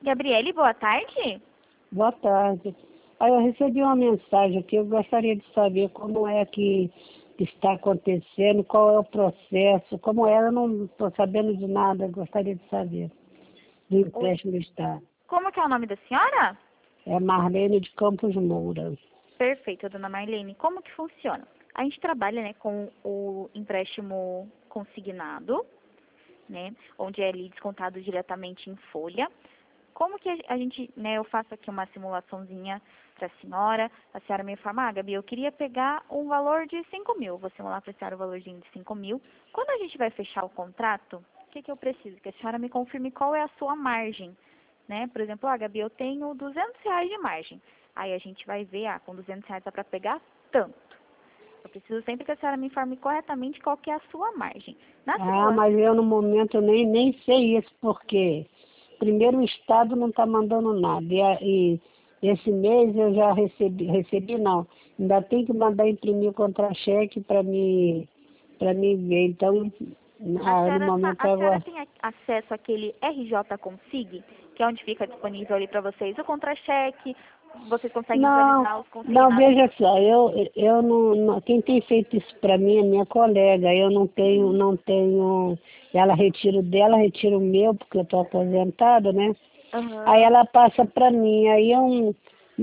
Gabriele, boa tarde. Boa tarde. Aí eu recebi uma mensagem aqui, eu gostaria de saber como é que está acontecendo, qual é o processo, como é, eu não estou sabendo de nada, eu gostaria de saber do Oi. empréstimo do Estado. Como que é o nome da senhora? É Marlene de Campos Moura. Perfeito, dona Marlene. Como que funciona? A gente trabalha, né, com o empréstimo consignado, né, onde é ali descontado diretamente em folha. Como que a gente, né, eu faço aqui uma simulaçãozinha para a senhora me informa, Gabi, eu queria pegar um valor de 5.000, vou simular para a senhora o valorzinho de 5.000. Quando a gente vai fechar o contrato, o que eu preciso? Que a senhora me confirme qual é a sua margem, né? Por exemplo, Gabi, eu tenho R$ 200 de margem. Aí a gente vai ver, com R$ 200 dá para pegar tanto. Eu preciso sempre que a senhora me informe corretamente qual que é a sua margem. Na simulação, Mas eu no momento nem sei isso, porque primeiro o Estado não está mandando nada. E esse mês eu já recebi não. Ainda tem que mandar imprimir o contra-cheque para mim ver. Então, no momento a senhora agora. tem acesso àquele RJ Consig, que é onde fica disponível ali para vocês o contra-cheque, vocês conseguem Não, visualizar os não, consignados. veja só, eu quem tem feito isso para mim é minha colega, eu não tenho, ela retira o dela, retira o meu, porque eu estou aposentada, né? Aí Aham. ela passa para mim, aí eu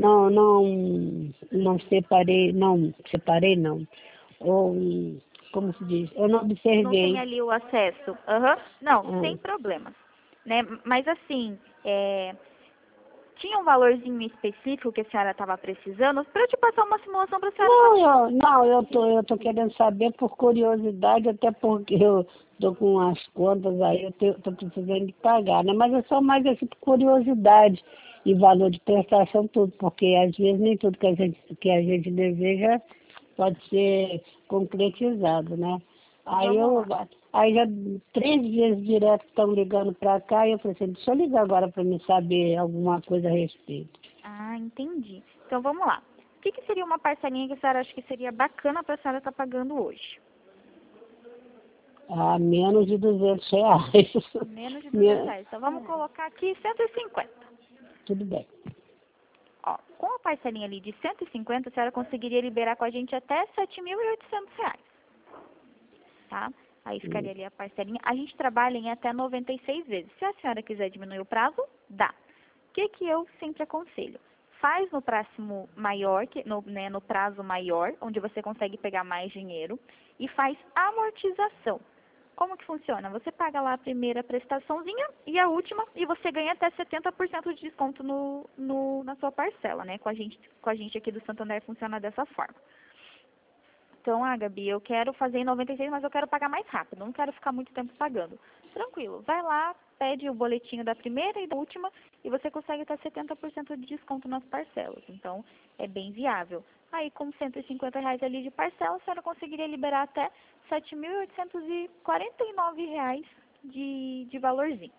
não separei não, ou, como se diz, eu não Não tem observei. ali o acesso. Aham. Não, Ah. sem problemas. Né? Mas assim, tinha um valorzinho específico que a senhora estava precisando para eu te passar uma simulação para a senhora saber. Eu tô querendo saber por curiosidade, até porque eu tô com as contas aí, tô precisando de pagar, né? Mas é só mais assim por curiosidade e valor de prestação, tudo, porque às vezes nem tudo que a gente deseja pode ser concretizado, né? Aí Vamos eu, lá. aí já 3 vezes direto estão ligando para cá e eu falei assim, deixa eu ligar agora para me saber alguma coisa a respeito. Ah, entendi. Então vamos lá. O que seria uma parcelinha que a senhora acha que seria bacana para a senhora estar pagando hoje? A menos de R$ 200. Menos de R$ 200 Me- reais. Então vamos colocar aqui 150. Tudo bem. Ó, com a parcelinha ali de 150, a senhora conseguiria liberar com a gente até R$ 7.800, tá? Aí ficaria ali a parcelinha. A gente trabalha em até 96 vezes. Se a senhora quiser diminuir o prazo, dá. O que eu sempre aconselho? Faz no próximo maior, no prazo maior, onde você consegue pegar mais dinheiro, e faz amortização. Como que funciona? Você paga lá a primeira prestaçãozinha e a última, e você ganha até 70% de desconto na sua parcela, né? Com a gente aqui do Santander funciona dessa forma. Então, Gabi, eu quero fazer em 96, mas eu quero pagar mais rápido, não quero ficar muito tempo pagando. Tranquilo, vai lá, pede o boletinho da primeira e da última e você consegue até 70% de desconto nas parcelas. Então, é bem viável. Aí, com R$ 150 ali de parcela, a senhora conseguiria liberar até R$ 7.849 de valorzinho.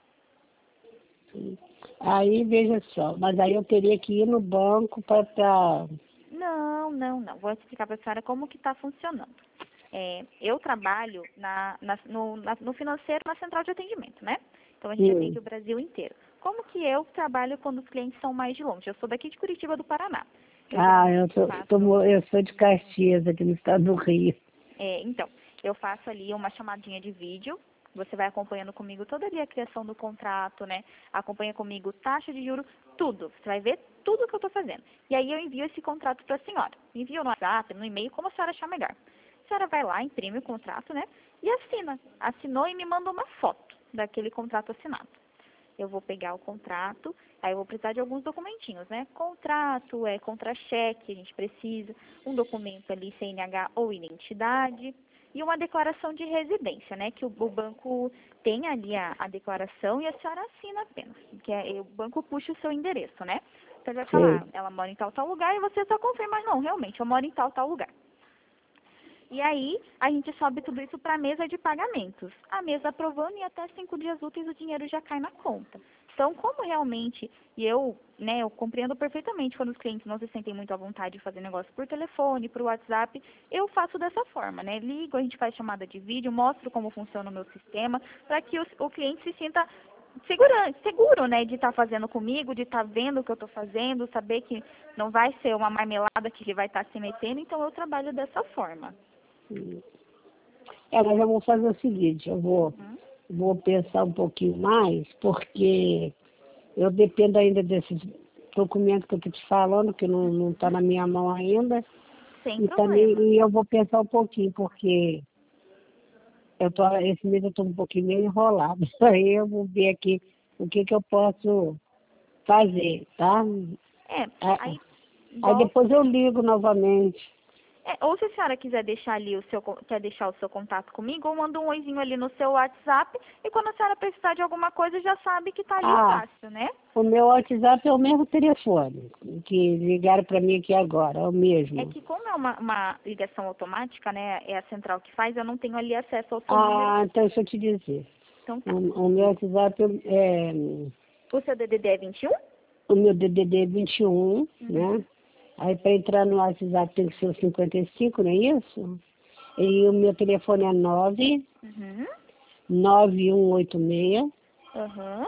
Aí, veja só, mas aí eu teria que ir no banco para. Não. Vou explicar para a senhora como que está funcionando. Eu trabalho no financeiro, na central de atendimento, né? Então, a gente atende o Brasil inteiro. Como que eu trabalho quando os clientes são mais de longe? Eu sou daqui de Curitiba, do Paraná. Eu Eu, geralmente tô, tô faço, mo- eu sou de Caxias, aqui no estado do Rio. então, eu faço ali uma chamadinha de vídeo. Você vai acompanhando comigo toda ali a criação do contrato, né? Acompanha comigo taxa de juros, tudo. Você vai ver tudo que eu estou fazendo. E aí eu envio esse contrato para a senhora. Envio no WhatsApp, no e-mail, como a senhora achar melhor. A senhora vai lá, imprime o contrato, né? E assina. Assinou e me manda uma foto daquele contrato assinado. Eu vou pegar o contrato, aí eu vou precisar de alguns documentinhos, né? Contrato, contra-cheque, a gente precisa, um documento ali, CNH ou identidade, e uma declaração de residência, né? Que o banco tem ali a declaração e a senhora assina apenas, o banco puxa o seu endereço, né? Então ele vai Sei. falar, ela mora em tal lugar, e você só confirma, não, realmente, eu moro em tal lugar. E aí, a gente sobe tudo isso para a mesa de pagamentos. A mesa aprovando e até 5 dias úteis o dinheiro já cai na conta. Então, como realmente, eu compreendo perfeitamente quando os clientes não se sentem muito à vontade de fazer negócio por telefone, por WhatsApp, eu faço dessa forma, né? Ligo, a gente faz chamada de vídeo, mostro como funciona o meu sistema, para que o cliente se sinta seguro, né, de estar fazendo comigo, de estar vendo o que eu estou fazendo, saber que não vai ser uma marmelada que ele vai estar se metendo, então eu trabalho dessa forma. Mas eu vou fazer o seguinte, vou pensar um pouquinho mais, porque eu dependo ainda desses documentos que eu estou te falando, que não está na minha mão ainda. Sem E problema. também eu vou pensar um pouquinho, porque esse mês eu estou um pouquinho meio enrolado. Aí eu vou ver aqui o que eu posso fazer, tá? Aí, Aí igual, depois eu ligo novamente. ou se a senhora quiser deixar ali quer deixar o seu contato comigo, ou manda um oizinho ali no seu WhatsApp, e quando a senhora precisar de alguma coisa, já sabe que tá ali fácil, né? O meu WhatsApp é o mesmo telefone que ligaram para mim aqui agora, é o É mesmo. que como é uma ligação automática, né, é a central que faz, eu não tenho ali acesso ao seu número. Então deixa eu te dizer. Então tá. O meu WhatsApp é O seu DDD é 21? o meu DDD 21, né? Aí para entrar no WhatsApp tem que ser o 55, não é isso? E o meu telefone é 99186 Aham.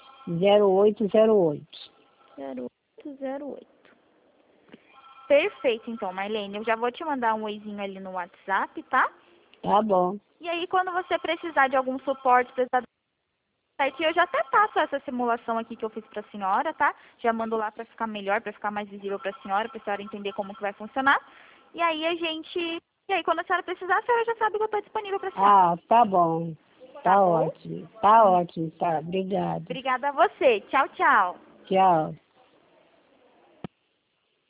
0808. 0808. Perfeito, então, Marlene. Eu já vou te mandar um oizinho ali no WhatsApp, tá? Tá bom. E aí, quando você precisar de algum suporte, precisar certo, eu já até passo essa simulação aqui que eu fiz pra senhora, tá? Já mando lá pra ficar melhor, pra ficar mais visível pra senhora entender como que vai funcionar. E aí E aí, quando a senhora precisar, a senhora já sabe que eu tô disponível pra senhora. Tá bom. Tá Tá bom? ótimo. Tá ótimo, tá. Obrigada. Obrigada a você. Tchau, tchau. Tchau.